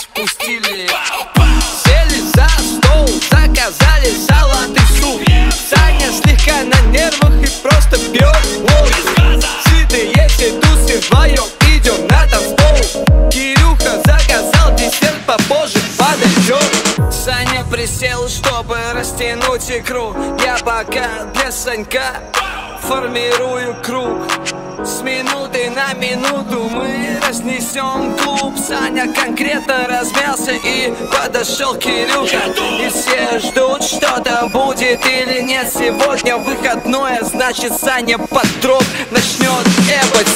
спустили. Сели за стол, заказали салат и суп. Саня слегка на нервах и просто пьет воду. Сытые тусы вдвоем идем на танцпол. Кирюха заказал десерт, попозже подойдет. Саня присел, чтобы растянуть икру. Я пока для Санька формирую круг. С минуты на минуту мы разнесем клуб. Саня конкретно размялся и подошел Кирюха. И все ждут, что-то будет или нет. Сегодня выходное, значит Саня под дроп начнет эбать.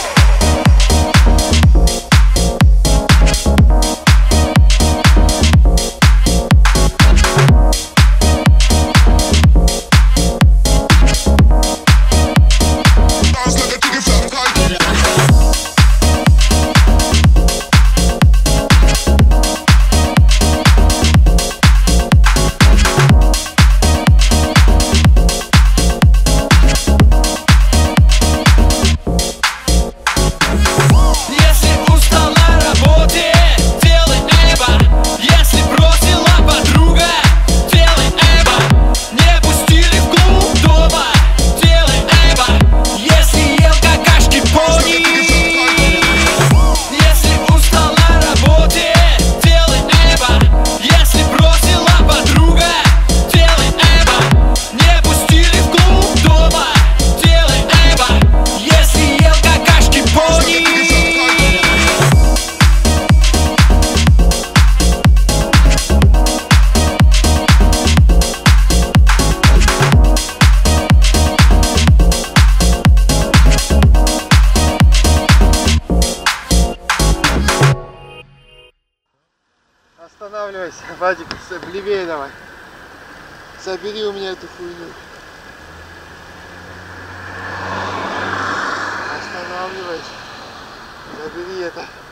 Останавливайся, Вадик, левее давай. Забери у меня эту хуйню. Останавливайся. Забери это.